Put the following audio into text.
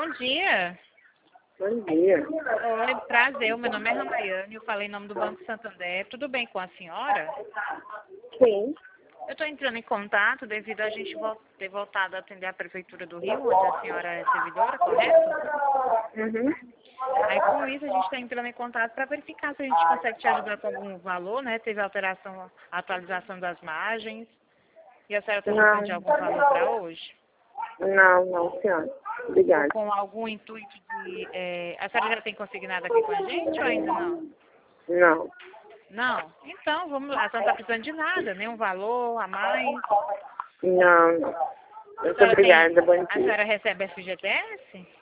Bom dia. Bom dia. Oi, prazer. Meu nome é Ramaiane. Eu falei em nome do Banco Santander. Tudo bem com a senhora? Sim. Eu estou entrando em contato devido a gente ter voltado a atender a Prefeitura do Rio, onde a senhora é servidora, correto? Uhum. Aí, com isso, a gente está entrando em contato para verificar se a gente consegue te ajudar com algum valor, né? Teve alteração, atualização das margens. E a senhora está precisando de algum valor para hoje? Não, senhora. Ou Obrigada. com algum intuito de... A senhora já tem consignado aqui com a gente ou ainda não? Não. Não? Então, vamos lá. A senhora não está precisando de nada, nenhum valor a mais. Não. A Muito senhora, obrigada. Bom a dia. senhora recebe FGTS?